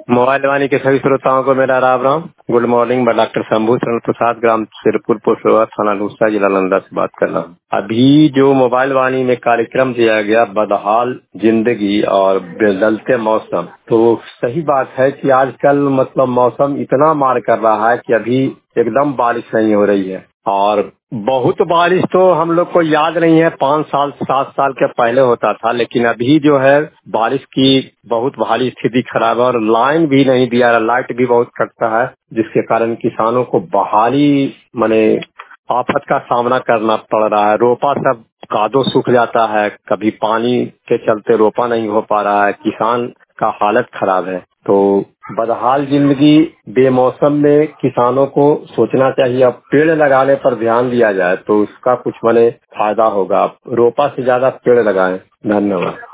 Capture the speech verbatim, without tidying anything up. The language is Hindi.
मोबाइल वाणी के सभी श्रोताओं को मेरा राम राम। Good morning. मैं डॉक्टर शंभू चरण प्रसाद, ग्राम सिरपुर, पोस्ट थाना नूसा, जिला नालंदा से बात कर रहा हूँ। अभी जो मोबाइल वाणी में कार्यक्रम दिया गया, बदहाल जिंदगी और बदलते मौसम, तो सही बात है कि आजकल मतलब मौसम इतना मार कर रहा है कि अभी एकदम बारिश नहीं हो रही है। और बहुत बारिश तो हम लोग को याद नहीं है, पाँच साल सात साल के पहले होता था, लेकिन अभी जो है बारिश की बहुत भारी स्थिति खराब है और लाइन भी नहीं दिया, लाइट भी बहुत कटता है, जिसके कारण किसानों को भारी माने आफत का सामना करना पड़ रहा है। रोपा सब कादो सूख जाता है, कभी पानी के चलते रोपा नहीं हो पा रहा है, किसान का हालत खराब है। तो बदहाल जिंदगी बेमौसम में किसानों को सोचना चाहिए, अब पेड़ लगाने पर ध्यान दिया जाए तो उसका कुछ माने फायदा होगा। रोपा से ज्यादा पेड़ लगाएं। धन्यवाद।